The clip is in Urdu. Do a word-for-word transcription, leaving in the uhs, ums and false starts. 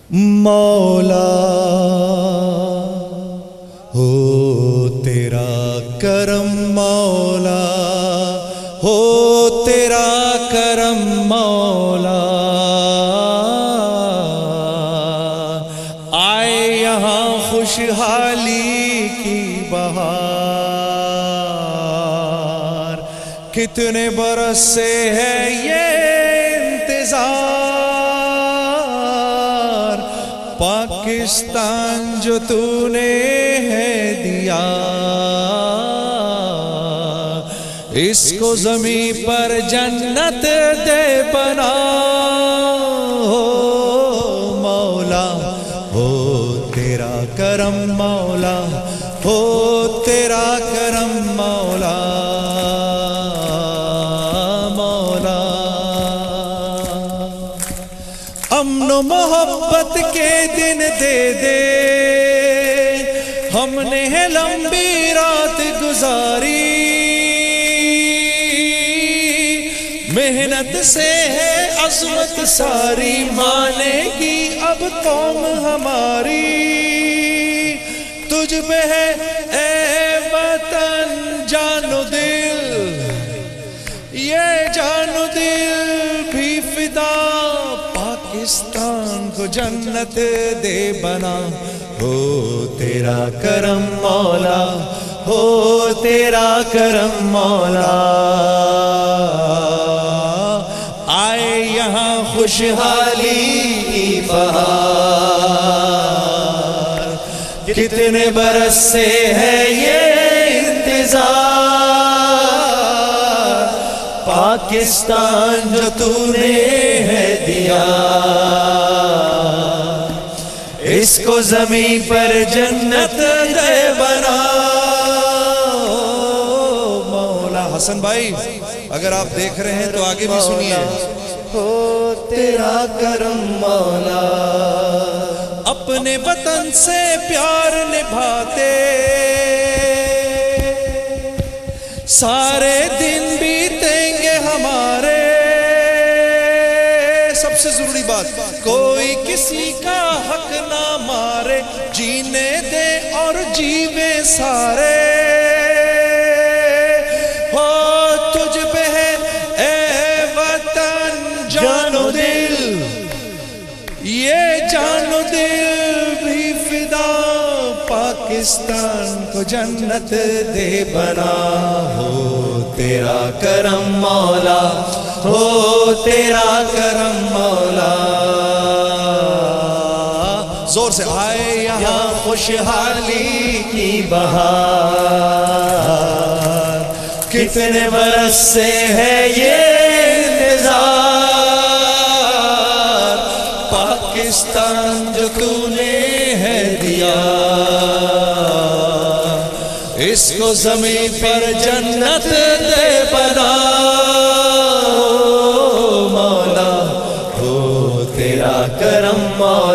مولا ہو تیرا کرم مولا ہو تیرا کرم مولا آئے یہاں خوشحالی کی بہار کتنے برس سے ہے یہ انتظار پاکستان جو تو نے ہے دیا اس کو زمین پر جنت دے بنا ہو مولا ہو تیرا کرم مولا ہو تیرا کرم مولا مولا امن و محبت کے دن دے دے ہم نے ہے لمبی رات گزاری محنت سے ہے عظمت ساری مانے گی اب قوم ہماری تجھ پہ ہے اے وطن جان و دل یہ جان و دل بھی فدا پاکستان کو جنت دے بنا ہو تیرا کرم مولا ہو تیرا کرم مولا آئے یہاں خوشحالی کی بہار کتنے برس سے ہے یہ انتظار پاکستان جو تو نے ہے دیا اس کو زمین پر جنت دے بنا مولا حسن بھائی اگر آپ دیکھ رہے ہیں تو آگے بھی سنیے ہو تیرا کرم مولا اپنے وطن سے پیار نبھاتے سارے دن بیتیں گے ہمارے سب سے ضروری بات کوئی کسی کا حق نہ مارے جینے دے اور جیوے سارے جان و دل یہ جان و دل بھی فدا پاکستان کو جنت دے بنا ہو تیرا کرم مولا ہو تیرا کرم مولا زور سے آئے یہاں خوشحالی کی بہار کتنے برس سے ہے یہ پاکستان جو تو نے ہے دیا اس کو زمین پر جنت دے بنا مولا ہو تیرا کرم مولا